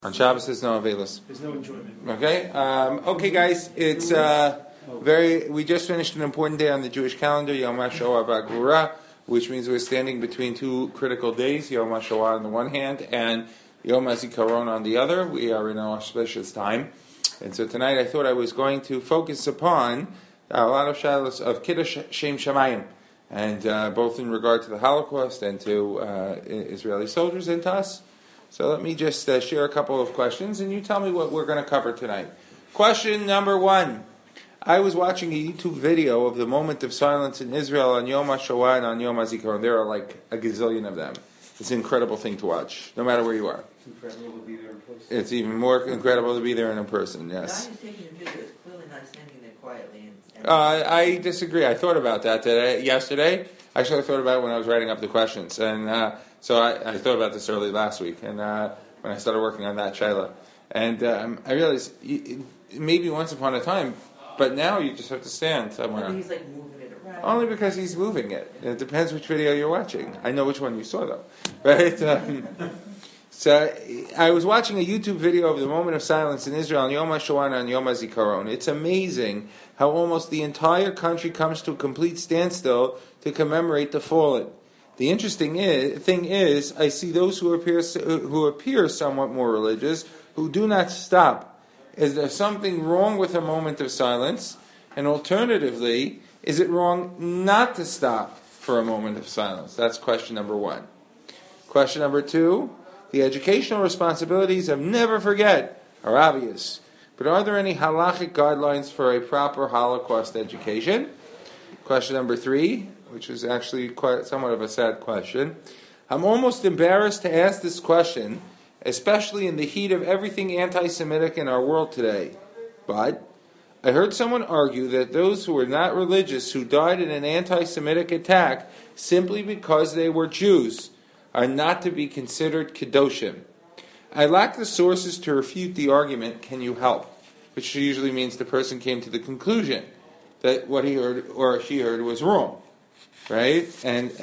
On Shabbos, there's no Avelis. There's no enjoyment. Okay? Okay, guys, it's we just finished an important day on the Jewish calendar, Yom HaShoah B'Gvura, which means we're standing between two critical days, Yom HaShoah on the one hand, and Yom HaZikaron on the other. We are in an auspicious time. And so tonight I thought I was going to focus upon a lot of shalos of Kiddush Shem Shamayim, and both in regard to the Holocaust and to Israeli soldiers and to us. So let me just share a couple of questions, and you tell me what we're going to cover tonight. Question number 1. I was watching a YouTube video of the moment of silence in Israel on Yom HaShoah and on Yom HaZikaron. There are like a gazillion of them. It's an incredible thing to watch, no matter where you are. It's incredible to be there in person. It's even more incredible to be there in person, yes. The guy who's taking the video is clearly not standing there quietly. I disagree. I thought about that yesterday. Actually, I thought about it when I was writing up the questions. And so I thought about this early last week, and when I started working on that Shaila. And I realized maybe once upon a time, but now you just have to stand somewhere. Maybe he's like moving it around. Only because he's moving it. It depends which video you're watching. I know which one you saw, though. Right? So I was watching a YouTube video of the moment of silence in Israel on Yom HaShoah and on Yom HaZikaron. It's amazing how almost the entire country comes to a complete standstill to commemorate the fallen. The interesting thing is, I see those who appear somewhat more religious who do not stop. Is there something wrong with a moment of silence? And alternatively, is it wrong not to stop for a moment of silence? That's question number 1. Question number 2, the educational responsibilities of never forget are obvious. But are there any halachic guidelines for a proper Holocaust education? Question number 3, which is actually quite somewhat of a sad question. I'm almost embarrassed to ask this question, especially in the heat of everything anti-Semitic in our world today. But I heard someone argue that those who were not religious who died in an anti-Semitic attack simply because they were Jews are not to be considered Kedoshim. I lack the sources to refute the argument. Can you help? Which usually means the person came to the conclusion that what he heard or she heard was wrong. Right? And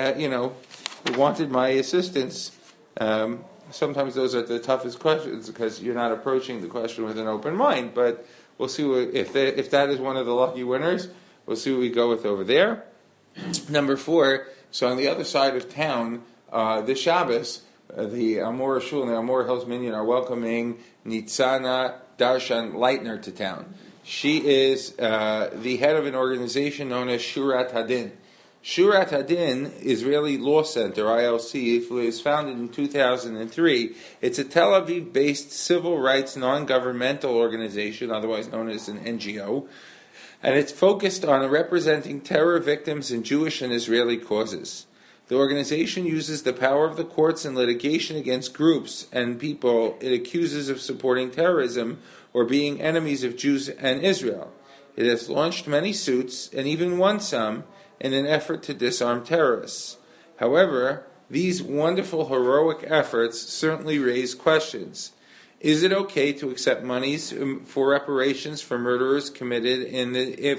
wanted my assistance. Sometimes those are the toughest questions because you're not approaching the question with an open mind. But we'll see if that is one of the lucky winners. We'll see what we go with over there. Number 4. So on the other side of town, this Shabbos, the Amora Shul and the Amora Hills Minyan are welcoming Nitzana Darshan Leitner to town. She is the head of an organization known as Shurat Hadin. Shurat Hadin Israeli Law Center, ILC, was founded in 2003. It's a Tel Aviv-based civil rights non-governmental organization, otherwise known as an NGO, and it's focused on representing terror victims in Jewish and Israeli causes. The organization uses the power of the courts in litigation against groups and people it accuses of supporting terrorism or being enemies of Jews and Israel. It has launched many suits and even won some in an effort to disarm terrorists. However, these wonderful heroic efforts certainly raise questions. Is it okay to accept monies for reparations for murders committed in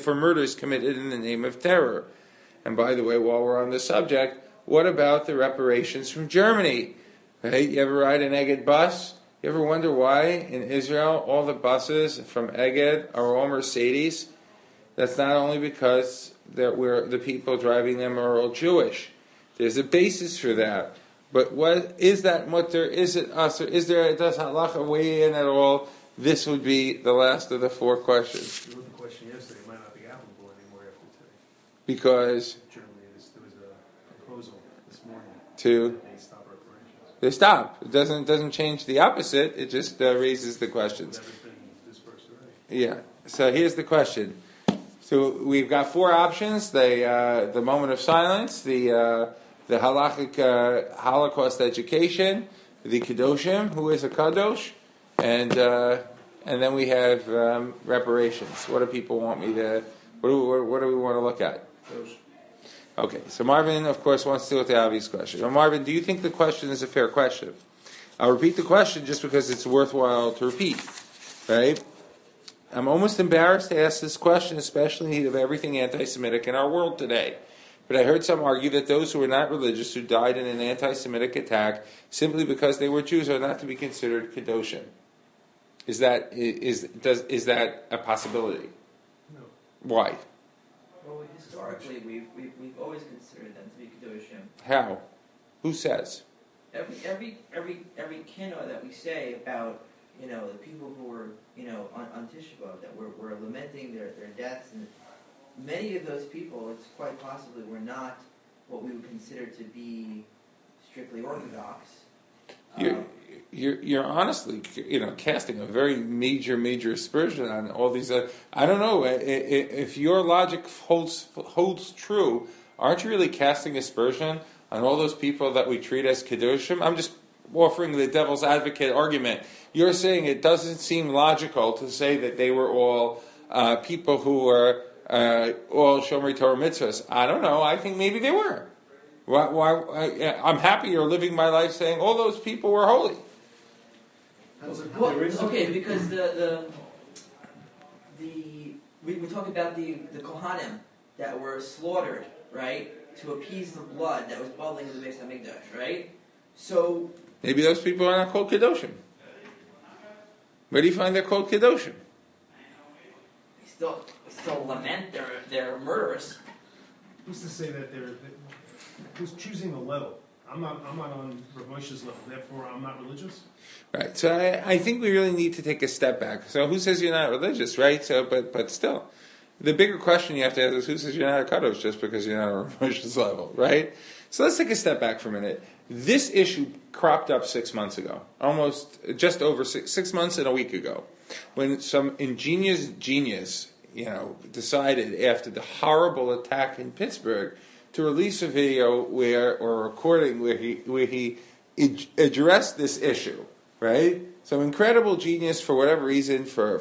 the name of terror? And by the way, while we're on the subject, what about the reparations from Germany? Right? You ever ride an Egged bus? You ever wonder why in Israel all the buses from Egged are all Mercedes? That's not only because the people driving them are all Jewish. There's a basis for that. But what is that mutter? Is it us? Or does halacha weigh in at all? This would be the last of the 4 questions. You wrote the question yesterday. It might not be applicable anymore after today. Because Germany, there was a proposal this morning to they stop reparations. they stop. It doesn't change the opposite. It just raises the questions. Never been dispersed already. Yeah. So here's the question. So we've got 4 options: the moment of silence, the halachic Holocaust education, the Kedoshim, who is a Kadosh, and then we have reparations. What do people want me to? What do we want to look at? Those. Okay. So Marvin, of course, wants to deal with the obvious question. Now, Marvin, do you think the question is a fair question? I'll repeat the question just because it's worthwhile to repeat. Right? I'm almost embarrassed to ask this question, especially in the heat of everything anti-Semitic in our world today. But I heard some argue that those who were not religious, who died in an anti-Semitic attack, simply because they were Jews, are not to be considered Kedoshim. Is that a possibility? No. Why? Well, historically, we've always considered them to be Kedoshim. How? Who says? Every kino that we say about, the people who were, on Tisha B'Av, that were lamenting their deaths, and many of those people, it's quite possibly, were not what we would consider to be strictly Orthodox. You're honestly, casting a very major aspersion on all these. I don't know if your logic holds true. Aren't you really casting aspersion on all those people that we treat as kedushim? I'm just offering the devil's advocate argument. You're saying it doesn't seem logical to say that they were all people who were all Shomer Torah mitzvahs. I don't know. I think maybe they were. I'm happy you're living my life saying all those people were holy. Well, okay, because we talk about the Kohanim that were slaughtered, right, to appease the blood that was bubbling in the Beis Hamikdash, right? So maybe those people are not called kedoshim. Where do you find they're called kedoshim? We still lament their murderers. Who's to say that who's choosing the level? I'm not on Rav Moshe's level, therefore I'm not religious? Right, so I think we really need to take a step back. So who says you're not religious, right? So, but still, the bigger question you have to ask is who says you're not a kadosh just because you're not on Rav Moshe's level, right? So let's take a step back for a minute. This issue cropped up 6 months ago, almost just over 6 months and a week ago, when some ingenious genius, decided after the horrible attack in Pittsburgh to release a video or a recording where he addressed this issue, right? Some incredible genius for whatever reason, for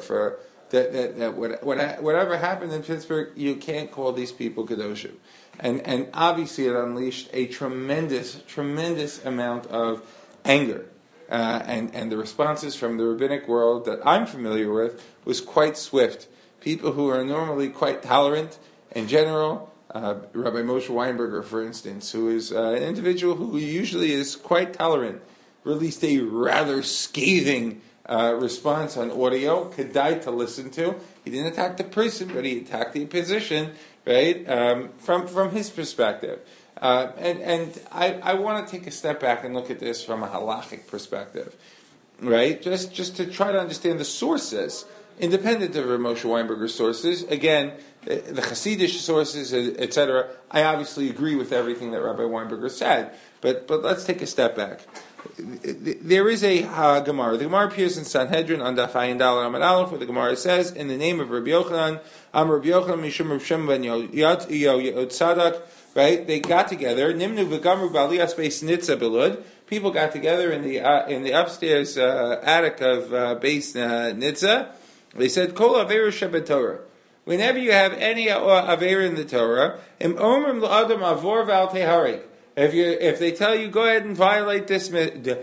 whatever happened in Pittsburgh, you can't call these people kedoshim, and obviously it unleashed a tremendous amount of anger, and the responses from the rabbinic world that I'm familiar with was quite swift. People who are normally quite tolerant in general. Rabbi Moshe Weinberger, for instance, who is an individual who usually is quite tolerant, released a rather scathing response on audio, kedai to listen to. He didn't attack the person, but he attacked the position, right, from his perspective. And I want to take a step back and look at this from a halachic perspective, right, just to try to understand the sources, independent of Moshe Weinberger's sources. Again, the Hasidic sources, etc. I obviously agree with everything that Rabbi Weinberger said, but let's take a step back. There is a Gemara. The Gemara appears in Sanhedrin on Daf Ayin Daled Amud Aleph, where the Gemara says, "In the name of Rabbi Yochanan, Rabbi Yochanan Mishum Rav Shimon ben Yotzadak." Right? They got together. Nimnu v'gamru b'aliyas beis Nitza belud. People got together in the upstairs attic of Beis Nitza. They said, "Kol averu shebet Torah." Whenever you have any aveira in the Torah, im omrim l'adam avor v'al teharik. If they tell you, go ahead and violate this, you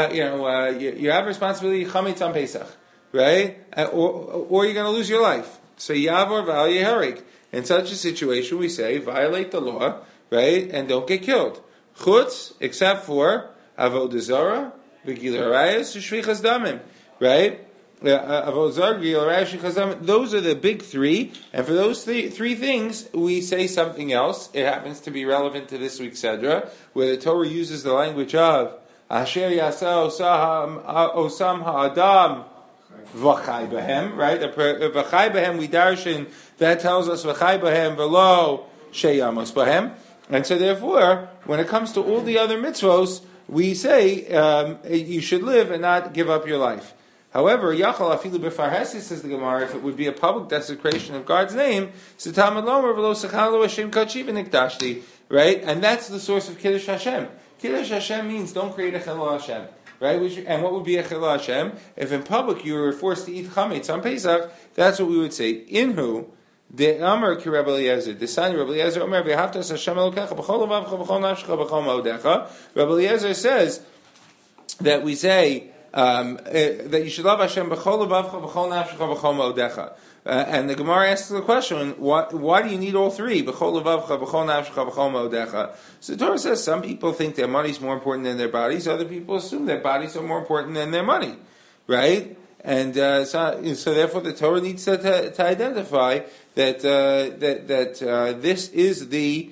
have responsibility chametz on Pesach, right? Or you're going to lose your life. So yavor v'al yeharik. In such a situation, we say violate the law, right, and don't get killed. Chutz, except for avodah zarah, v'gilui arayos, u'shvichas damim, right? Those are the big three, and for those three things, we say something else. It happens to be relevant to this week's Sedra, where the Torah uses the language of Asher Yasa Osam Ha'adam V'chai Behem, right? V'chai Behem we darshan, that tells us V'chai Behem V'lo Sheyamos Behem. And so therefore, when it comes to all the other mitzvos, we say you should live and not give up your life. However, Yachal afilu b'farhesis, says the Gemara, if it would be a public desecration of God's name, Sitamad Lomer v'lo sechalo Hashem kachi v'nikdashti, right? And that's the source of Kiddush Hashem. Kiddush Hashem means don't create a Chilul Hashem, right? And what would be a Chilul Hashem? If in public you were forced to eat chametz on Pesach, that's what we would say. Inhu, the Amar ki Rabbi Eliezer, the son of Rabbi Eliezer, Omer v'haftas Hashem Elokecha b'chol levavcha b'chol nafshecha b'chol ma'odecha. Rabbi Eliezer says that we say that you should love Hashem b'chol levavcha, b'chol nafshecha, b'chol mo'odecha. And the Gemara asks the question, why do you need all three? B'chol levavcha, b'chol nafshecha, b'chol mo'odecha. So the Torah says some people think their money is more important than their bodies. Other people assume their bodies are more important than their money, right? And so therefore the Torah needs to identify that this is the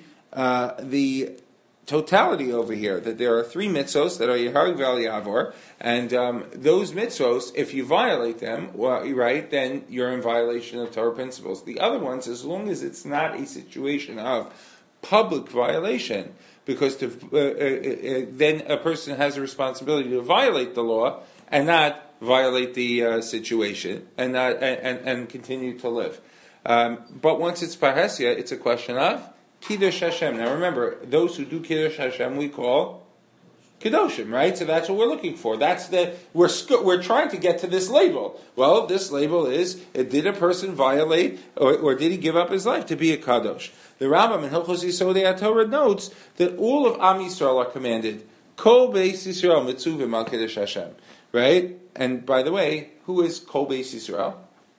totality over here, that there are three mitzvos that are Yehareg V'al Yavor, and those mitzvos, if you violate them, right, then you're in violation of Torah principles. The other ones, as long as it's not a situation of public violation, because then a person has a responsibility to violate the law and not violate the situation and not and continue to live. But once it's parhesia, it's a question of Kiddush Hashem. Now remember, those who do Kiddush Hashem we call Kedoshim, right? So that's what we're looking for. We're trying to get to this label. Well, this label is, did a person violate or did he give up his life to be a Kadosh? The Rambam in Hilchos Yisodei HaTorah notes that all of Am Yisrael are commanded, Kol Beis Yisrael Mitzuvim Al Kiddush Hashem, right? And by the way, who is Kol Beis Yisrael?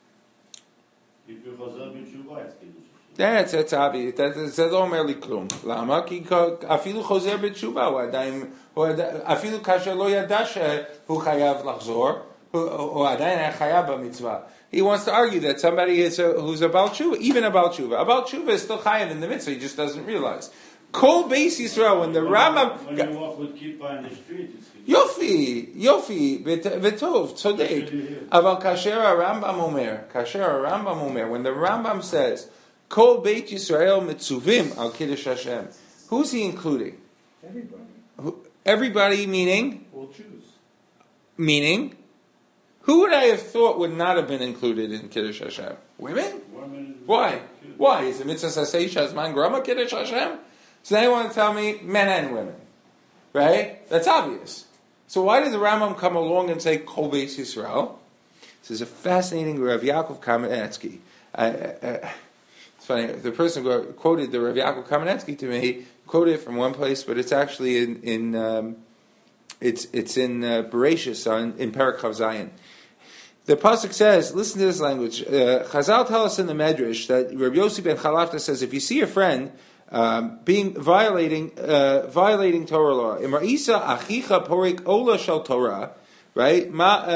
That's obvious. That לא אומר לי כלום. למה? כי אפילו חוזר בתשובה, הוא עדיין, אפילו כאשר לא ידע שהוא חייב לחזור, הוא עדיין היה חייב במצווה. He wants to argue that somebody who's a Baal Tshuva, even a Baal Tshuva. A Baal Tshuva is still chayav in the mitzvah, he just doesn't realize. Kol Beis Yisrael, when the Rambam... When you walk with kippah in the street, it's... Yofi, v'tov, tzodek. Aval kasher Rambam omer, when the Rambam says, Kol Beit Yisrael mitzuvim al Kiddush Hashem, who's he including? Everybody. Everybody meaning? We'll choose. Meaning? Who would I have thought would not have been included in Kiddush Hashem? Women? Why? Why? Is it mitzvah sasei shazman grama Kiddush Hashem? So now you want to tell me men and women. Right? That's obvious. So why did the Rambam come along and say Kol Beis Yisrael? This is a fascinating Rav Yaakov Kamenetsky. It's funny, the person who quoted the Rav Yaakov Kamenetsky to me quoted it from one place, but it's actually in Bereshis in Perek Chav Zayin. The pasuk says, listen to this language. Chazal tell us in the Medrash that Rabbi Yossi ben Chalafta says, if you see a friend violating Torah law, Imra'isa achicha porik ola shel Torah, right?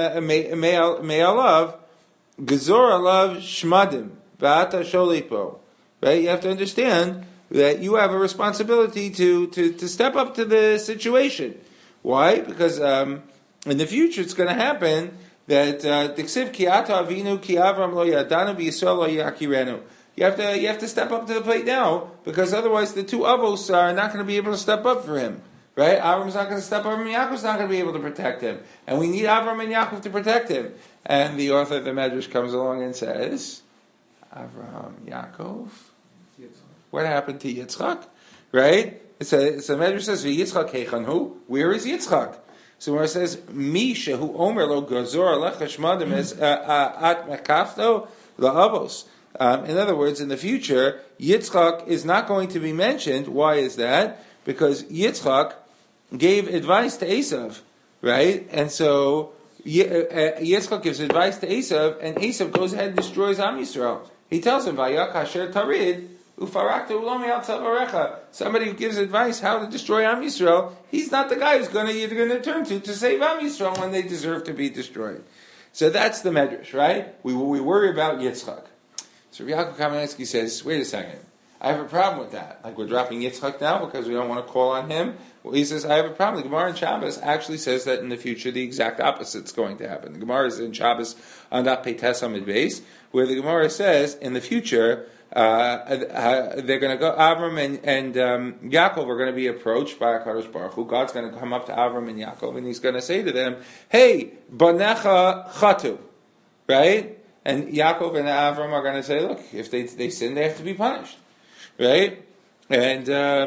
Me'alav gezor alav shmadim v'ata sholipo, right? You have to understand that you have a responsibility to step up to the situation. Why? Because in the future it's going to happen that Diksiv ki ata avinu ki Avram lo yadanu v'Yisrael lo yakirenu. You have to step up to the plate now, because otherwise the two avos are not going to be able to step up for him. Right? Avram's not going to step up, and Yaakov's not going to be able to protect him. And we need Avram and Yaakov to protect him. And the author of the Medrash comes along and says, Avram, Yaakov? What happened to Yitzchak? Right? So Medrash says, Yitzchak Hechanhu? Where is Yitzchak? So when it says, Mi shehu omer lo gazor alecha shmadim es at mekafto la'avos. In other words, in the future, Yitzchak is not going to be mentioned. Why is that? Because Yitzchak gave advice to Esav, right? And so Yitzchak gives advice to Esav, and Esav goes ahead and destroys Am Yisrael. He tells him, Vayak Hasher Tarid, Ufarakta Ulomi Al Tzavarecha. Somebody who gives advice how to destroy Am Yisrael, he's not the guy you're going to turn to save Am Yisrael when they deserve to be destroyed. So that's the Medrash, right? We worry about Yitzchak. So Yaakov Kamenetsky says, wait a second, I have a problem with that. Like, we're dropping Yitzchak now because we don't want to call on him. Well, he says, I have a problem. The Gemara in Shabbos actually says that in the future the exact opposite is going to happen. The Gemara is in Shabbos on that Peites Amid Beis, where the Gemara says in the future they're going to go, Avram and Yaakov are going to be approached by HaKadosh Baruch Hu. God's going to come up to Avram and Yaakov, and he's going to say to them, hey, Banecha Chatu, right? And Yaakov and Avram are going to say, look, if they sin, they have to be punished, right? And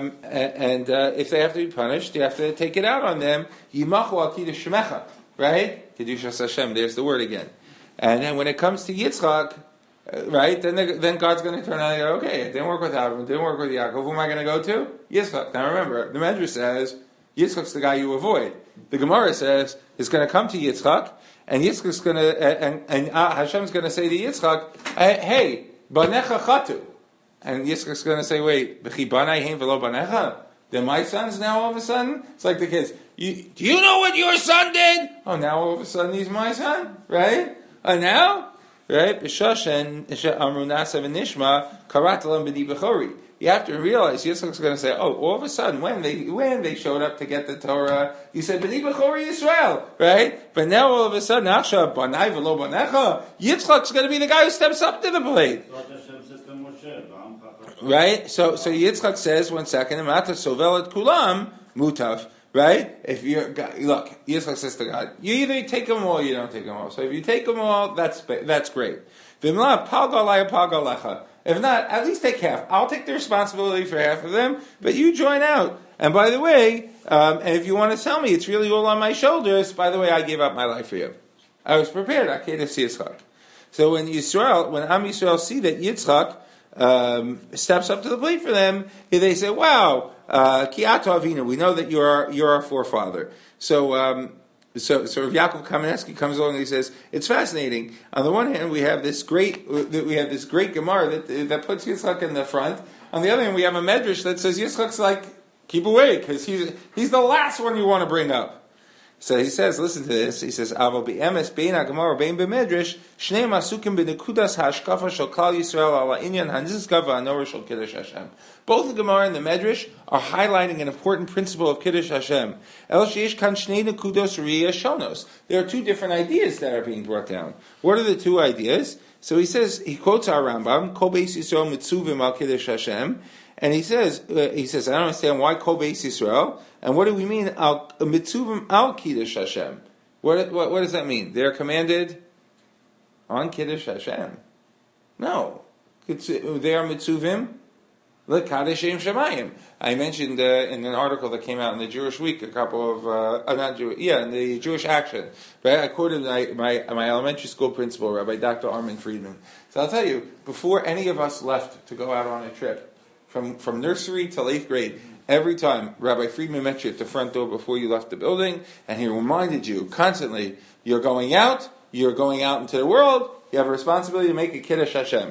if they have to be punished, you have to take it out on them. Yimachu al kiddush shemecha, right? Kedushas Hashem. There's the word again. And then when it comes to Yitzchak, right? Then God's going to turn around and go, okay, it didn't work with Avram, it didn't work with Yaakov. Who am I going to go to? Yitzchak. Now remember, the Medrash says Yitzchak's the guy you avoid. The Gemara says it's going to come to Yitzchak, and Yitzchak's going to, and Hashem's going to say to Yitzchak, hey, banecha chatu. And Yitzchak's going to say, wait, v'chi banai heim v'lo banecha? They're my sons now all of a sudden? It's like the kids, do you know what your son did? Oh, now all of a sudden he's my son, right? And now? Right? B'shashen, amru nasa v'nishma, karatalam b'di b'chori. You have to realize Yitzchak's going to say, oh, all of a sudden, when they showed up to get the Torah, you said, B'ni B'chori Yisrael, right? But now all of a sudden, Achshav, Banai v'lo banecha, Yitzchak's going to be the guy who steps up to the plate. Right? So Yitzchak says, 1 second, Amata sovelet kulam, mutav, right? If you're, look, Yitzchak says to God, you either take them all or you don't take them all. So if you take them all, that's great. V'mla palga lecha. If not, at least take half. I'll take the responsibility for half of them, but you join out. And by the way, and if you want to tell me it's really all on my shoulders, by the way, I gave up my life for you. I was prepared. Akedas Yitzchak. So when Am Yisrael see that Yitzchak steps up to the plate for them, they say, "Wow, ki ato avinu. We know that you're our forefather." So Rav Yaakov Kamenetsky comes along and he says, it's fascinating. On the one hand, we have this great Gemara that puts Yitzchak in the front. On the other hand, we have a Medrash that says Yitzchak's like, keep away, because he's the last one you want to bring up. So he says, listen to this. He says, "Aval be'emes bein haGemara bein beMedrash shnei masukim b'nekudas hashkafa shel Klal Yisrael ala inyan hanizkav v'hanora shel Kiddush Hashem." Both the Gemara and the Medrash are highlighting an important principle of Kiddush Hashem. El sheish kan shnei nekudos riyah shonos. There are two different ideas that are being brought down. What are the two ideas? So he says, he quotes our Rambam, Kol Beis Yisrael mitzuvim al Kiddush Hashem. And he says, I don't understand why Kol Beis Yisrael, and what do we mean mitzuvim al Kiddush Hashem? What does that mean? They're commanded on Kiddush Hashem? No, they are mitzuvim l'kadosh Shem Shemayim. I mentioned in an article that came out in the Jewish Week in the Jewish Action. Right? I quoted my elementary school principal, Rabbi Dr. Armin Friedman. So I'll tell you, before any of us left to go out on a trip, from nursery till 8th grade, every time Rabbi Friedman met you at the front door before you left the building, and he reminded you constantly, you're going out into the world, you have a responsibility to make a Kiddush Hashem.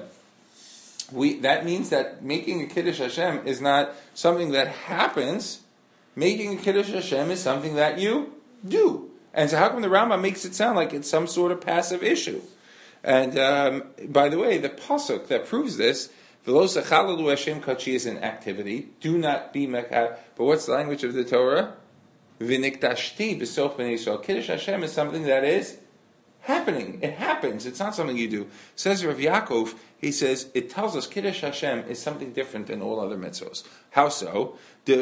That means that making a Kiddush Hashem is not something that happens. Making a Kiddush Hashem is something that you do. And so how come the Rambam makes it sound like it's some sort of passive issue? And by the way, the pasuk that proves this, V'lo sechalalu Hashem kachi, is an activity. Do not be mekad. But what's the language of the Torah? V'niktashti b'soch b'nei Yisrael. Kiddush Hashem is something that is happening. It happens. It's not something you do. Says Rav Yaakov, he says, it tells us Kiddush Hashem is something different than all other mitzvos. How so?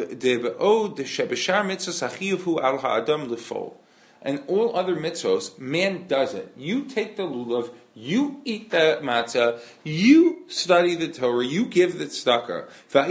And all other mitzvos, man does it. You take the lulav, you eat the matzah, you study the Torah, you give the tzedakah.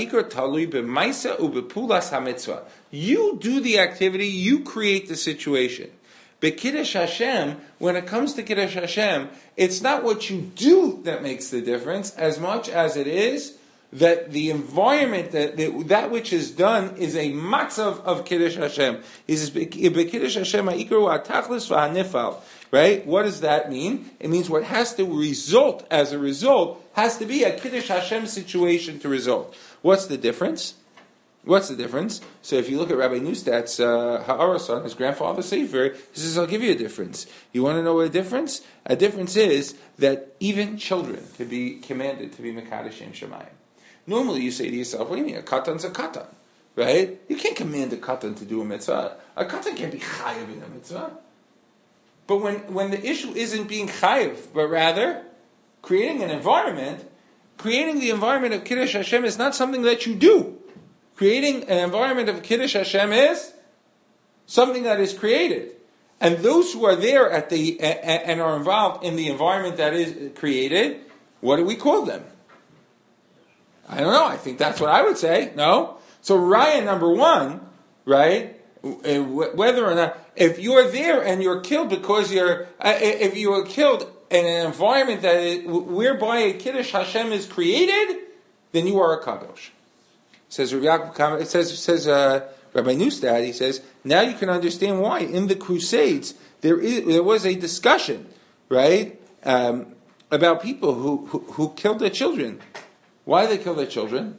You do the activity, you create the situation. But Kiddush Hashem, when it comes to Kiddush Hashem, it's not what you do that makes the difference, as much as it is that the environment, that which is done, is a matzav of Kiddush Hashem. He says, "Kiddush Hashem ha'ikru ha'tachlis v'ha'nifal." Right? What does that mean? It means what has to result as a result has to be a Kiddush Hashem situation to result. What's the difference? So if you look at Rabbi Neustat's Ha'aros on his grandfather's Sefer, he says, I'll give you a difference. You want to know what a difference? A difference is that even children could be commanded to be Mekadosh Shem Shemayim. Normally you say to yourself, what do you mean? A katan's a katan, right? You can't command a katan to do a mitzvah. A katan can't be chayiv in a mitzvah. But when the issue isn't being chayiv, but rather creating the environment of Kiddush Hashem is not something that you do. Creating an environment of Kiddush Hashem is something that is created. And those who are there and are involved in the environment that is created, what do we call them? I don't know. I think that's what I would say. No? So Raya number one, right? Whether or not, if you're there and you're killed because if you were killed in an environment whereby a Kiddush Hashem is created, then you are a Kadosh. Says Rav Yaakov, it says Rabbi Neustadt, he says, now you can understand why in the Crusades there was a discussion, right, about people who killed their children. Why they killed their children?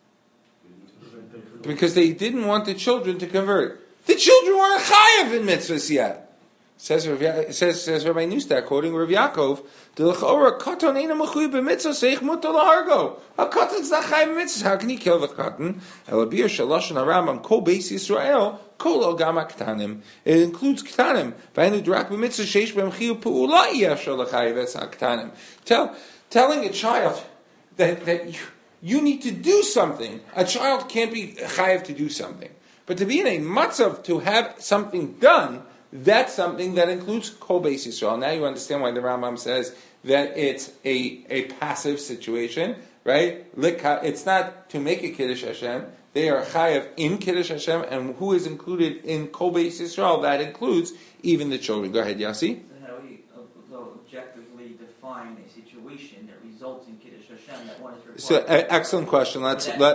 Because they didn't want the children to convert. The children weren't chayav in mitzvahs yet. Says Rabbi Neustadt, quoting Rav Yaakov, "The lechora katan eina mechuyev b'mitzvah seich mutar lahargo. A katan's not chayav in mitzvahs. How can he kill the katan? Elabir shalashon harambam kol beis Yisrael kol el gam ktanim. It includes ktanim. V'aynu drak b'mitzvah sheish b'hem chiyuv pu'ula yefshar lechayav es ktanim. Telling a child that you need to do something. A child can't be chayav to do something, but to be in a matzav to have something done. That's something that includes Kol Beis Yisrael. Now you understand why the Rambam says that it's a passive situation, right? It's not to make a Kiddush Hashem. They are chayav in Kiddush Hashem, and who is included in Kol Beis Yisrael? That includes even the children. Go ahead, Yossi. So how do we objectively define a situation that results in Kiddush Hashem that one is required? So excellent question.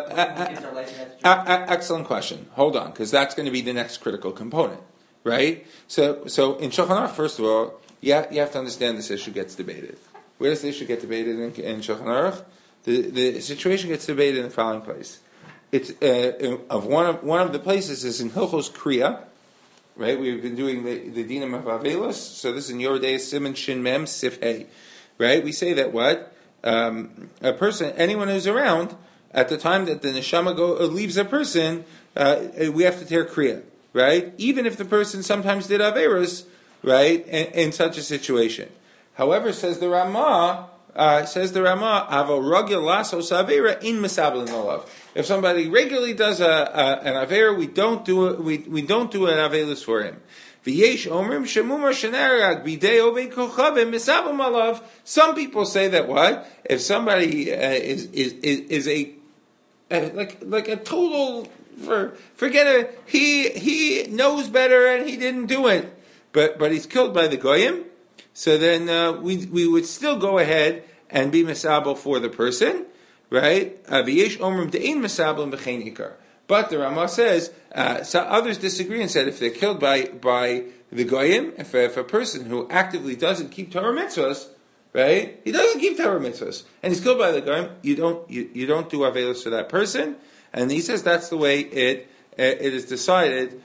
Excellent question. Hold on, because that's going to be the next critical component. Right? So in Shulchan Aruch, first of all, you have to understand this issue gets debated. Where does the issue get debated in Shulchan Aruch? The situation gets debated in the following place. It's one of the places is in Hilchos Kriya, right? We've been doing the Dinam of Avelos, so this is in Yoreh De'ah Siman Shin Mem Sif Hey, right? We say that a person, anyone who's around at the time that the neshama leaves a person, we have to tear Kriya. Right? Even if the person sometimes did Averos, right, in such a situation. However, says the Ramah, Avo Ragil Lasos Avera in Misabel Olav. If somebody regularly does an Avera, we don't do an Averos for him. V'yesh Omrim Shemumar Shenarag Bidei Ovei Kochavim Misabel Malav. Some people say that what? If somebody is a like a total forget it. He knows better and he didn't do it, but he's killed by the goyim. So then we would still go ahead and be misabel for the person, right? V'yesh omrim de'ein misabel b'chein ikar. But the Ramah says so others disagree and said if they're killed by the goyim, if a person who actively doesn't keep Torah mitzvahs, right? He doesn't keep Torah mitzvahs and he's killed by the goyim. You don't do avelos for that person. And he says that's the way it is decided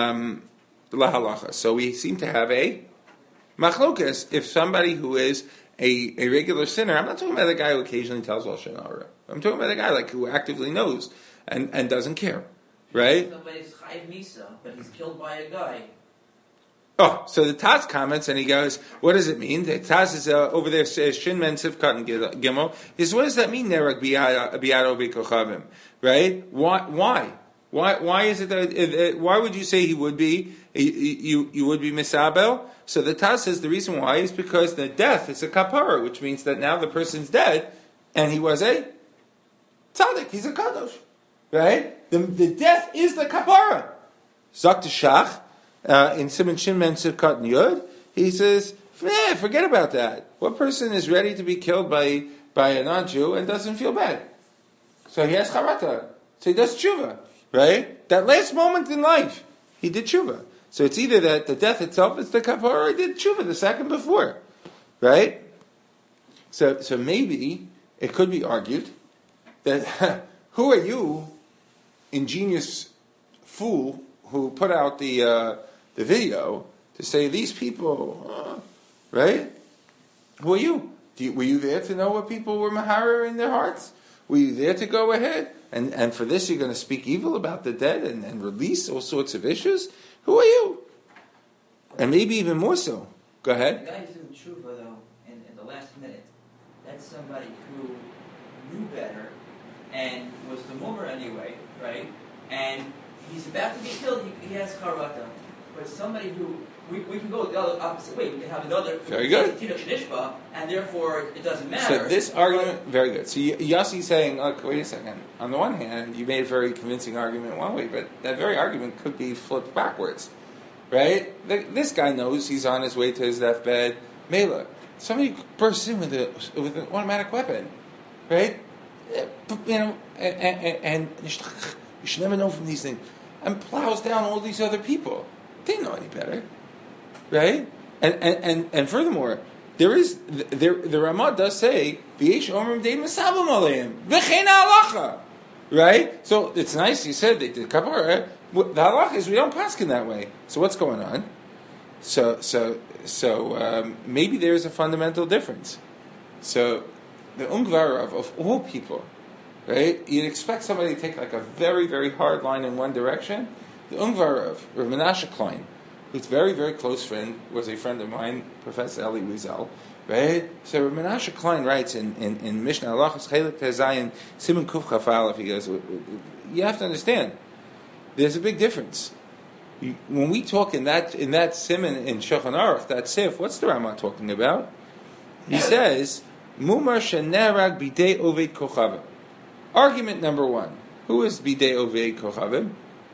lahalacha. So we seem to have a machlokas. If somebody who is a regular sinner, I'm not talking about the guy who occasionally tells Lashon Hara. I'm talking about the guy who actively knows and doesn't care, right? Somebody's chayiv misa, but he's killed by a guy. Oh, so the Taz comments and he goes, what does it mean? The Taz is over there, says, Shin Men Sivkat and Gimel. He says, what does that mean, Nerag Biyado B'Kochavim? Right? Why? Why is it that, why would you say he would be, you would be Misabel? So the Taz says the reason why is because the death is a kapara, which means that now the person's dead and he was a tzaddik, he's a kadosh. Right? The death is the kapara. Zak Shach. In Siman Shin Men Sivkat and Yud, he says, forget about that. What person is ready to be killed by a non-Jew and doesn't feel bad? So he has charata. So he does tshuva, right? That last moment in life, he did tshuva. So it's either that the death itself is the kapara or he did tshuva the second before, right? So maybe it could be argued that who are you, ingenious fool, who put out the video to say these people, right? Who are you? Were you there to know what people were maharer in their hearts? Were you there to go ahead? And for this you're going to speak evil about the dead and release all sorts of issues? Who are you? And maybe even more so. Go ahead. The guy who's doing tshuva, though, in the last minute, that's somebody who knew better and was the mummer anyway, right? And he's about to be killed, he has karata. But somebody who, we can go the other opposite way. We can have another, very good. And therefore it doesn't matter. So this argument, very good. So Yossi's saying, look, wait a second. On the one hand, you made a very convincing argument one way, but that very argument could be flipped backwards. Right? This guy knows he's on his way to his deathbed. Mela, somebody bursts in with an automatic weapon. Right? You know, and you should never know from these things. and plows down all these other people. They didn't know any better, right? And furthermore, the Ramah does say v'yesh omrim dei mesabim aleim v'chein halacha, right? So it's nice. You said they did kapara. The halacha is we don't paskin that way. So what's going on? So maybe there's a fundamental difference. So the Ungvarav of all people, right? You'd expect somebody to take like a very, very hard line in one direction. The Ungvarav, Rav Menashe Klein, who's very, very close friend, was a friend of mine, Professor Eli Wiesel, right? So Rav Menashe Klein writes in Mishnah Halachos Chelik Tezayin Siman Kuf Chaf Aleph, he goes, you have to understand, there's a big difference. When we talk in that siman in Shulchan Aruch, that sif, what's the Rambam talking about? He says, Mumar shenerag bidei oved kochavim. Argument number one. Who is bidei oved kochavim?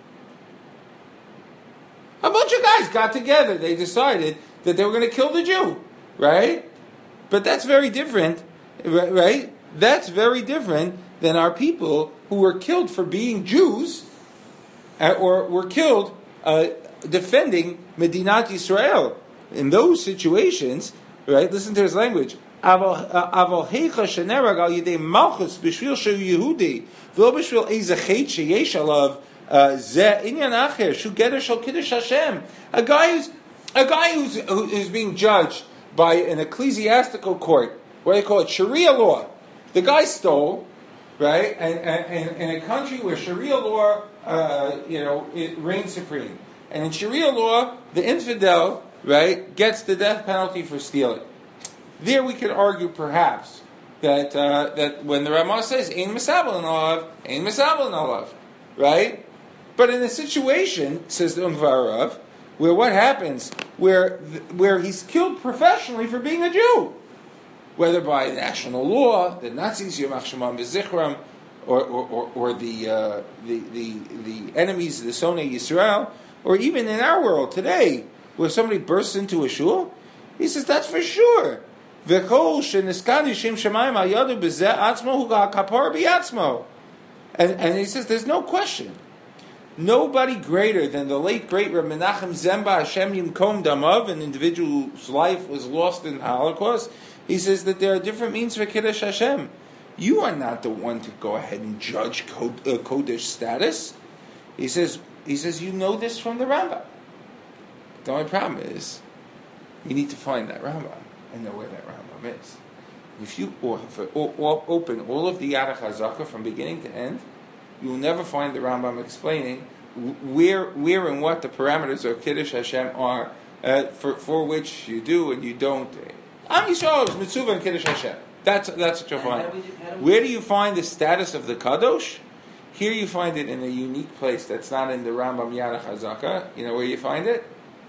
A bunch of guys got together. They decided that they were going to kill the Jew, right? But that's very different, right? That's very different than our people who were killed for being Jews, or were killed defending Medinat Yisrael. In those situations, right? Listen to his language. Aval heicha shenerag al yidei malchus b'shvil shel Yehudi v'lo b'shvil eiz chet sheyesh alav zeh inyan acher shu geder shel kiddush Hashem. A guy who's being judged by an ecclesiastical court, what do they call it? Sharia law. The guy stole, right? And in a country where Sharia law, it reigns supreme. And in Sharia law, the infidel, right, gets the death penalty for stealing. There we could argue, perhaps, that when the Ramah says "Ein misabel in olav," right? But in a situation, says the Ungvarav, where what happens, where he's killed professionally for being a Jew, whether by national law, the Nazis, Yomach Shemam B'Zichram, or the enemies of the Sonei Yisrael, or even in our world today, where somebody bursts into a shul, he says that's for sure. And he says there's no question. Nobody greater than the late great Reb Menachem Zemba Hashem Yimkom Damav, an individual whose life was lost in the Holocaust. He says that there are different means for Kiddush Hashem. You are not the one to go ahead and judge Kodesh status. He says you know this from the Rambam. The only problem is you need to find that Rambam and know where that Rambam is. If you open all of the Yad HaChazaka from beginning to end, you will never find the Rambam explaining where and what the parameters of Kiddush Hashem are for which you do and you don't. Am Yisrael is Mitzvah and Kiddush Hashem. That's what you'll find. Where do you find the status of the Kadosh? Here you find it in a unique place that's not in the Rambam Yad HaChazaka. You know where you find it?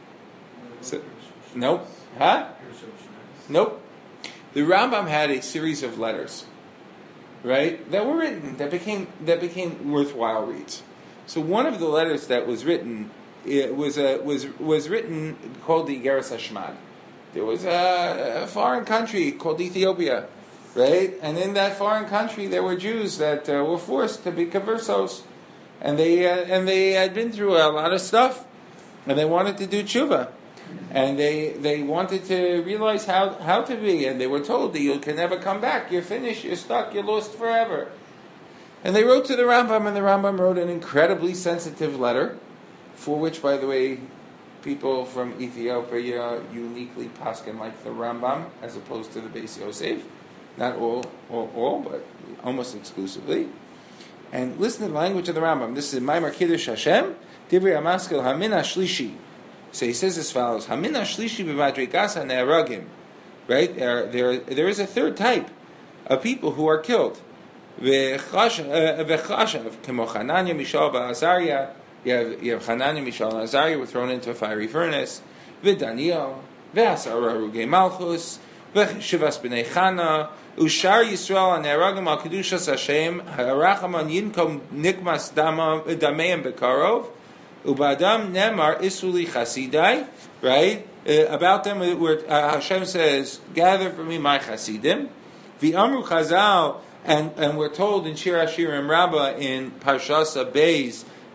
Nope. Huh? Nope. The Rambam had a series of letters, right, that were written that became worthwhile reads. So one of the letters that was written was written called the Igeres Hashmad. There was a foreign country called Ethiopia, right, and in that foreign country there were Jews that were forced to be conversos, and they had been through a lot of stuff, and they wanted to do tshuva. And they wanted to realize how to be, and they were told that you can never come back. You're finished. You're stuck. You're lost forever. And they wrote to the Rambam, and the Rambam wrote an incredibly sensitive letter, for which, by the way, people from Ethiopia uniquely paskin like the Rambam as opposed to the Beis Yosef. Not all, but almost exclusively. And listen to the language of the Rambam. This is Maimar Kiddush Hashem, Divrei Hamaskil Hamin Shlishi. So he says as follows: Hamina shlishi b'madrigasa ne'aragim. Right? There is a third type of people who are killed. V'chashav kemo Chananya, Mishael, Azariah. You have Chananya, Mishael, and Azariah were thrown into a fiery furnace. V'Daniel, v'Asara Rugei Malchus, v'Shivas b'nei Chana, Ushar Yisrael ne'aragim al kedushas Hashem. Harachaman yinkom nikmas dameim bekarov. Ubadam Nemar Isuli Chasidai, right? About them, where Hashem says, "Gather for me my Chasidim." V'amru Chazal, and we're told in Shir Hashirim Rabbah in Parshasa Beis,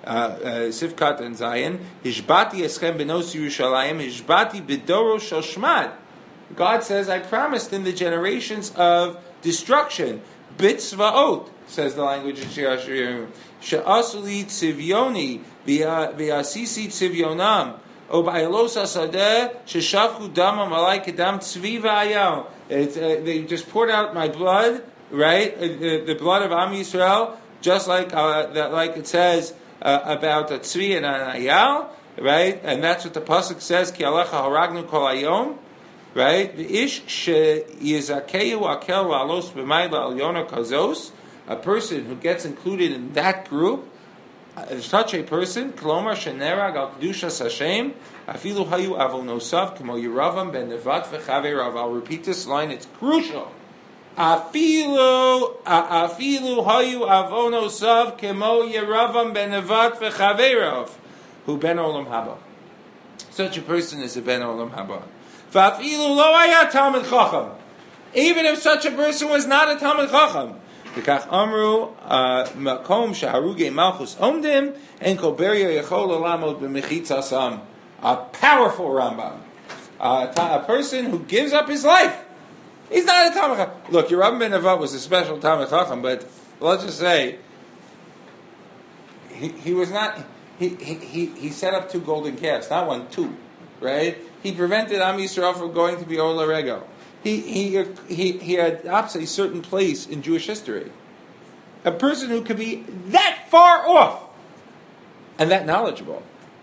Sifkat and Zion, Hishbati eschem benos Yerushalayim, Hishbati bidoro shel shmad. God says, I promised in the generations of destruction, bitzvaot, says the language of Shirashirim, she'asuli tzivyoni, v'asisi tzivyonam, o ba'elos asadeh, sheshafku damam alai kedam tzvi v'ayal. They just poured out my blood, right? The blood of Am Yisrael, just like it says about a tzvi and an ayal, right? And that's what the pasuk says, ki alecha haragnu kol hayom. Right? The ish sheyizakeyu akel la'alos b'mayla al yona kazos, a person who gets included in that group, such a person, klomar shenerag al kedushas Hashem, afilu hayu avonosav k'mo Yeravam ben Nevat v'chaverav. I'll repeat this line; it's crucial. Afilu hayu avonosav k'mo Yeravam ben Nevat v'chaverav, who ben olam haba. Such a person is a ben olam haba. Even if such a person was not a Talmid Chacham. V'kach amru makom shaharuge malchus omdim en kol beria yachol olamot b'mechitzasam. A powerful Rambam. A person who gives up his life. He's not a Talmid Chacham. Look, Yeravam ben Nevat was a special Talmid Chacham, but let's just say he was not. He set up 2 golden calves, not 1, 2, right? He prevented Am Yisrael from going to be Ola Rego. He adopts a certain place in Jewish history. A person who could be that far off and that knowledgeable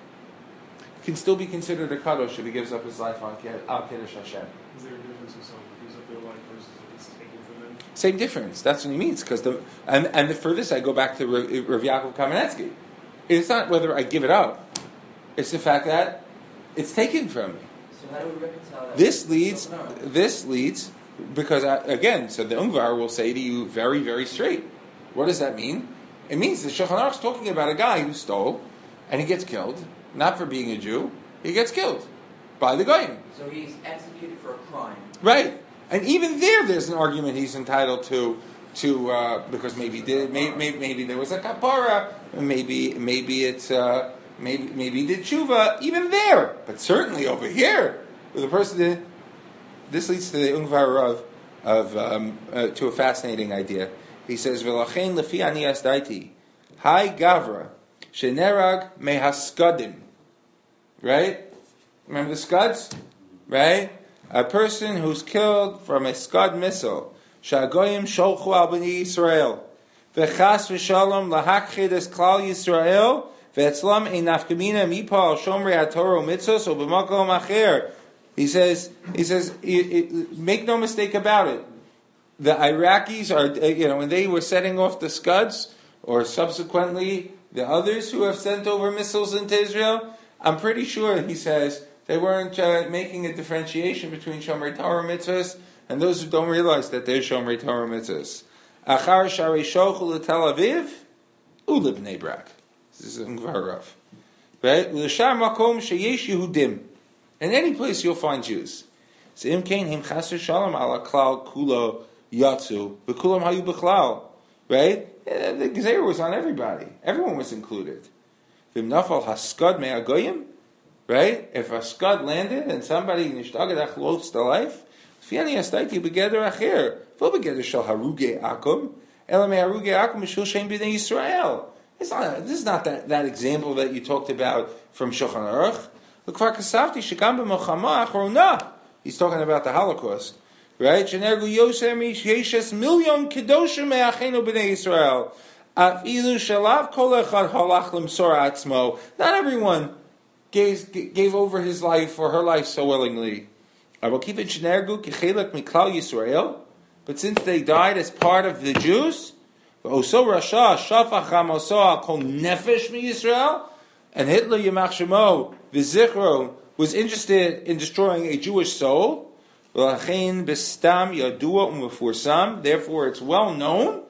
can still be considered a kadosh if he gives up his life on Al Kiddush Hashem. Is there a difference if someone gives up their life versus if it's taken from them? Same difference. That's what he means. Because the furthest I go back to Rav Yaakov Kamenetsky. It's not whether I give it up. It's the fact that it's taken from me. So how do we reconcile that? This leads, because so the Ungvar will say to you very, very straight. What does that mean? It means the Shulchan Aruch is talking about a guy who stole, and he gets killed, not for being a Jew, he gets killed by the Goyim. So he's executed for a crime. Right. And even there's an argument he's entitled to because maybe there was a kapara, maybe it's maybe he did tshuva, even there. But certainly over here, with the person did. This leads to the Ungvar Rav to a fascinating idea. He says, "V'lachein lefi ani asdaiti, hai gavra shenerag mehaskadim." Right? Remember the Scuds? Right? A person who's killed from a Scud missile. Shagoyim sholchu al b'nei Yisrael. V'chas v'shalom lahakchid es klal Yisrael. V'etzlam ein nafkamina mipa al shomrei HaTorah mitzvos o b'makom acher. He says, make no mistake about it. The Iraqis are, when they were setting off the Scuds, or subsequently the others who have sent over missiles into Israel, I'm pretty sure, he says, they weren't making a differentiation between Shomrei Torah mitzvahs and those who don't realize that they're Shomrei Torah mitzvahs. Achar sharei shochu Tel Aviv, u'libnei Brak. This is Ungvar Rav. Right? L'shar makom sheyesh Yehudim. In any place you'll find Jews. So im kein him chaser shalom ala klal kulo yatsu, v'kulam hayu b'chlal. Right? The Gezer was on everybody. Everyone was included. V'im nafal haskad me'agoyim. Right? If a scud landed and somebody nishtagad lost the life, fiani astaiti begeder acher, vo begeder shel haruge akum, ela me haruge akum mishul shem b'nei Yisrael. This is not that example that you talked about from Shulchan Aruch. L'kvar kasavti shekam b'mochama achrona. He's talking about the Holocaust, right? Shenergu yosem yeshes million kedoshim me'achenu b'nei Yisrael. Afilu shalav kol echad halach limsor atzmo. Not everyone gave over his life or her life so willingly. But since they died as part of the Jews, and Hitler Yamach Shemo was interested in destroying a Jewish soul, therefore it's well known,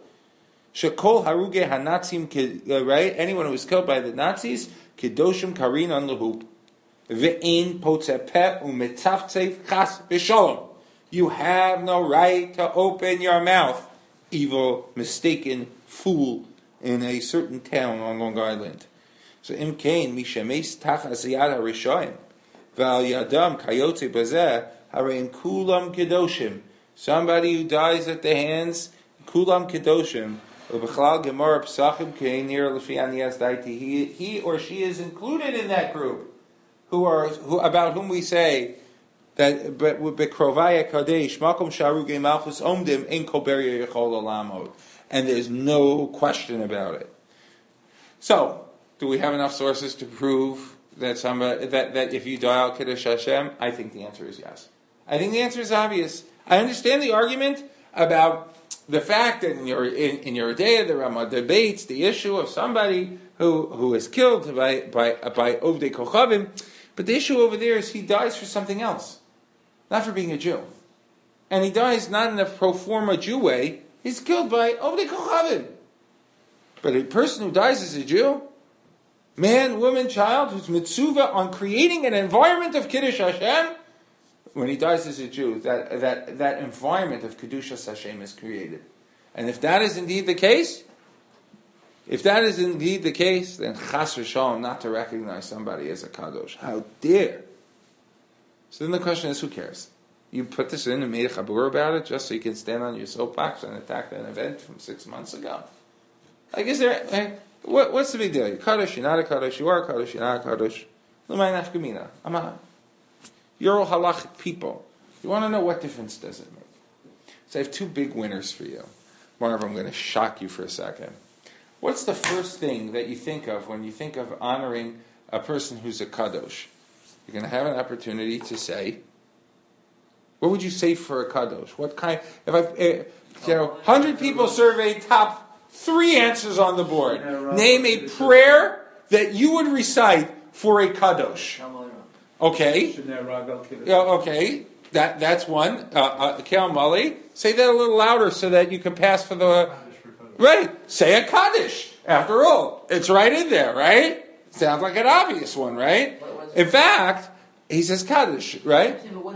right? Anyone who was killed by the Nazis, Kedoshim Karinan Lahu. Ve'in potzepeh u'metavtzev chas v'shalom. You have no right to open your mouth, evil, mistaken fool in a certain town on Long Island. So im kain mishemes tachas yad harishoyim v'al yadam kayotze bazeh hareim kulam kedoshim. Somebody who dies at the hands kulam kedoshim ubechlal gemara psachim kain nir lefi aniyas daiti. He or she is included in that group who about whom we say that but bekrovaya kadesh makom sharuge malchus omdim in koberia yechol olamod, and there's no question about it. So, do we have enough sources to prove that that if you die al kiddush Hashem? I think the answer is yes. I think the answer is obvious. I understand the argument about the fact that in your day the Rama debates the issue of somebody who is killed by Ovdei Kochavim, but the issue over there is he dies for something else, not for being a Jew, and he dies not in a pro forma Jew way. He's killed by Ovdei Kochavim. But a person who dies as a Jew, man, woman, child, who's mitzuvah on creating an environment of Kiddush Hashem, when he dies as a Jew, that environment of Kedushas Hashem is created. And if that is indeed the case, then chas v'shalom, not to recognize somebody as a kadosh. How dare? So then the question is, who cares? You put this in and made a chabur about it just so you can stand on your soapbox and attack an event from 6 months ago. Like, is there? What's the big deal? You're kadosh, you're not a kadosh. You are a kadosh, you're not a kadosh. L'may nafkamina. Amah. You're all halachic people. You want to know what difference does it make? So I have two big winners for you. Marv, I'm going to shock you for a second. What's the first thing that you think of when you think of honoring a person who's a kadosh? You're going to have an opportunity to say, what would you say for a kadosh? What kind? 100 people surveyed, top 3 answers on the board. Name a prayer that you would recite for a kadosh. Okay. Okay. That's one. Kel Mali. Say that a little louder so that you can pass for the. Right. Say a kaddish. After all, it's right in there, right? Sounds like an obvious one, right? In fact, he says kaddish, right?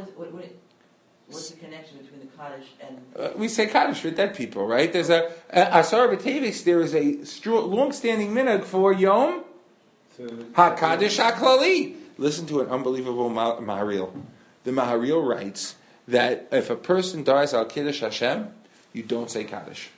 What's the connection between the kaddish and? We say kaddish for dead people, right? There's Asar B'Tevis. There is a long-standing minhag for Yom HaKaddish HaKlali. Listen to an unbelievable Maharil. The Maharil writes that if a person dies al Kiddush Hashem, you don't say Kaddish.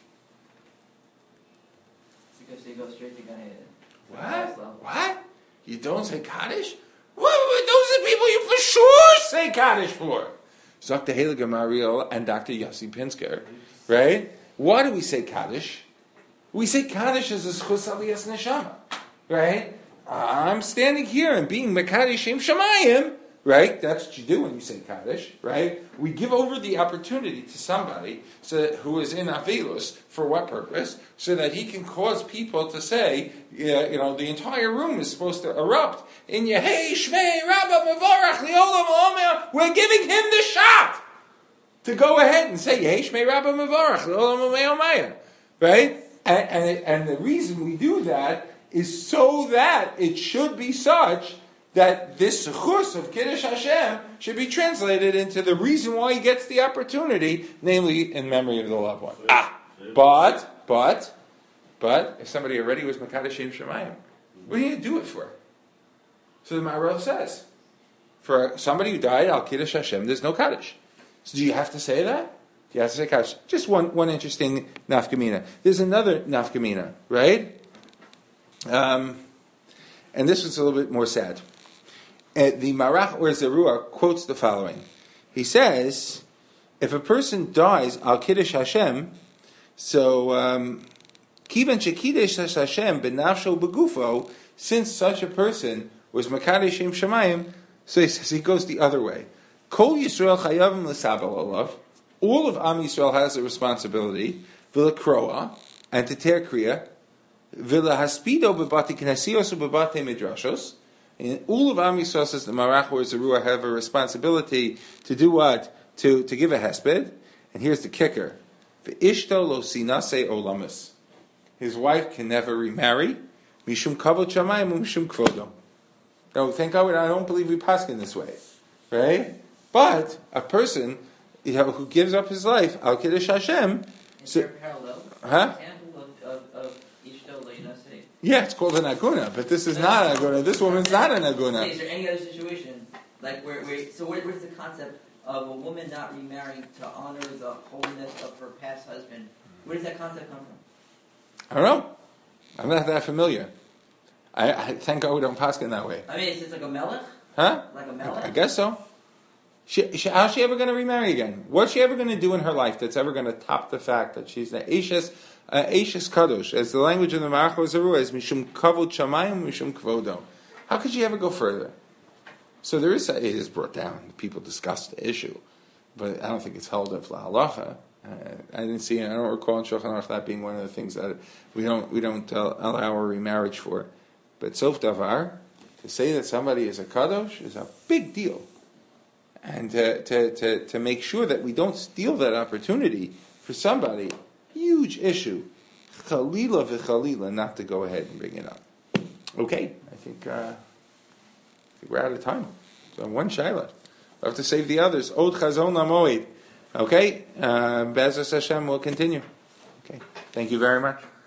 Because they go straight to Gan Eden. What? You don't say Kaddish? What? Those are the people you for sure say Kaddish for. Dr. Heilige Maharil and Dr. Yossi Pinsker, right? Why do we say Kaddish? We say Kaddish as a schus aliyas neshama, right? I'm standing here and being Mekadesh Shem Shamayim, right? That's what you do when you say Kaddish, right? We give over the opportunity to somebody who is in Avilus, for what purpose? So that he can cause people to say, the entire room is supposed to erupt in Yehei Shmei Rabba Mevorach Liolam Omer. We're giving him the shot to go ahead and say Yehei Shmei Rabba Mevorach Liolam Omer, right? And the reason we do that is so that it should be such that this chus of Kiddush Hashem should be translated into the reason why he gets the opportunity, namely in memory of the loved one. But if somebody already was Mekadesh Shem Shemayim, what do you do it for? So the Maharil says, for somebody who died al Kiddush Hashem, there's no Kaddish. So do you have to say that? Do you have to say Kaddish? Just one interesting nafkamina. There's another nafkamina, right? And this was a little bit more sad. The Marach or Zerua quotes the following. He says, if a person dies al Kiddush Hashem, so kivan shekidesh Hashem benafsho begufo, since such a person was Mekadesh Shem Shemayim, so he says he goes the other way. Kol Yisrael chayavim l'sabel olav. All of Am Yisrael has a responsibility v'lekroa and to tear kriya v'lahaspido bebati knesios ubebati midrashos. And all of Am Yisrael, says the Marach or Zerua, have a responsibility to do what? To give a hesped. And here's the kicker: v'ishto lo sinase olamis. His wife can never remarry. Mishum kavod shamayim u'mishum kvodo. No, thank God I don't believe we paskin this way, right? But a person, who gives up his life al Kiddush Hashem. Is there a parallel? Huh? Example of ishto lo yinaseh. Yeah, it's called an aguna, but this is not an aguna. This woman's not an aguna. Is there any other situation like where's the concept of a woman not remarrying to honor the holiness of her past husband? Where does that concept come from? I don't know. I'm not that familiar. I thank God we don't paskin that way. I mean, it's like a melech? Huh? Like a melech? I guess so. How's she ever going to remarry again? What's she ever going to do in her life that's ever going to top the fact that she's the Eishes Kadosh? As the language in the Marach Zarua is Mishum Kavod Shamayim Mishum Kvodo. How could she ever go further? So there is, it is brought down. People discuss the issue. But I don't think it's held of La Halacha. I didn't see, I don't recall in Shulchan Aruch that being one of the things that we don't allow a remarriage for. But Sof Davar, to say that somebody is a Kadosh is a big deal. And to make sure that we don't steal that opportunity for somebody, huge issue. Chalila v'chalila, not to go ahead and bring it up. Okay, I think we're out of time. So one shaila. We'll have to save the others. Od chazon lamoed. Okay, Be'ezus Hashem will continue. Okay, thank you very much.